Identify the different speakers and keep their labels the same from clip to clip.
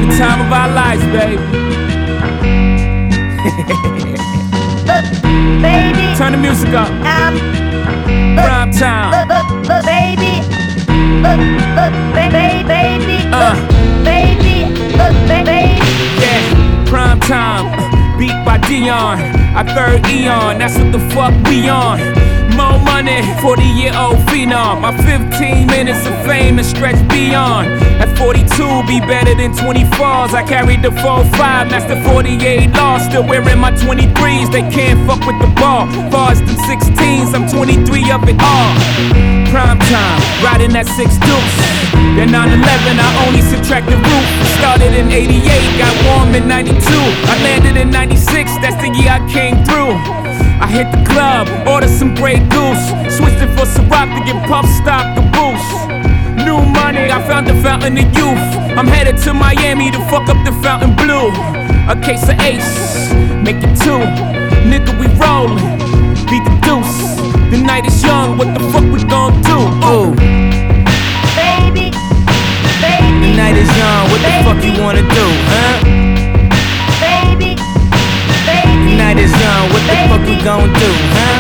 Speaker 1: the time of our lives, baby.
Speaker 2: Baby,
Speaker 1: Turn the music up. Prime time.
Speaker 2: Baby, baby.
Speaker 1: Yeah, prime time. Beat by Dion. Our third eon. That's what the fuck we on. More money, 40-year-old phenom. My 15 minutes of fame and stretch beyond. At 42, be better than 24s. I carried the 4-5, that's the 48 law. Still wearing my 23s, they can't fuck with the ball. Far as them 16s, I'm 23 of it all. Prime time, riding that 6 deuce. Then 9/11, I only subtract the roof. Started in 88, got warm in 92. I landed in 96, that's the year I came through. I hit the club, ordered some Grey Goose. Switched it for Ciroc to get puff stock the boost. New money, I found the fountain of youth. I'm headed to Miami to fuck up the fountain blue. A case of Ace, make it 2. Nigga, we rollin', beat the deuce. The night is young, what the fuck we gon' do? Ooh.
Speaker 2: Baby,
Speaker 1: The night is young, what the fuck you wanna do, huh?
Speaker 2: baby.
Speaker 1: The night is young, what the fuck we gon' do, huh?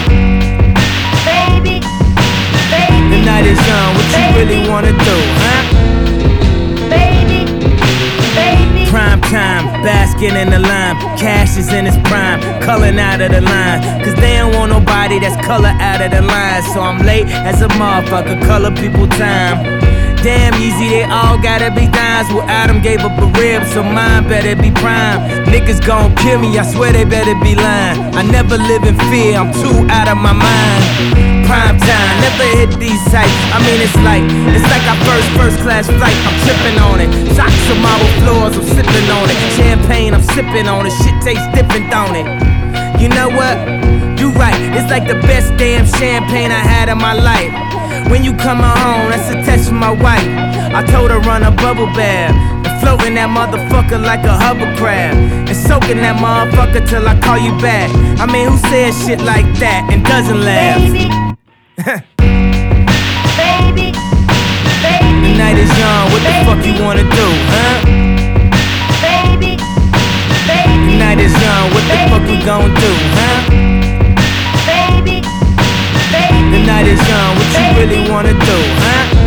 Speaker 2: Baby,
Speaker 1: The night is young, what you really wanna do, huh?
Speaker 2: baby.
Speaker 1: Prime time, basking in the lime. Cash is in its prime, coloring out of the line. Cause they don't want nobody that's color out of the line. So I'm late as a motherfucker, color people time. Damn easy, they all gotta be dimes. Well, Adam gave up a rib, so mine better be prime. Niggas gon' kill me, I swear they better be lying. I never live in fear, I'm too out of my mind. Prime time, never hit these sights. I mean, it's like our first class flight. I'm tripping on it. Socks on marble floors, I'm sipping on it. Champagne, I'm sipping on it. Shit tastes different, don't it? You know what? You right, it's like the best damn champagne I had in my life. When you come home, that's a test from my wife. I told her run a bubble bath and floating that motherfucker like a hover crab and soaking that motherfucker till I call you back. I mean, who says shit like that and doesn't laugh?
Speaker 2: Baby, baby.
Speaker 1: The night is young, what the fuck you wanna do, huh?
Speaker 2: Baby,
Speaker 1: The night is young, what the fuck we gon' do, huh?
Speaker 2: baby.
Speaker 1: The night is young, what you really wanna do, huh?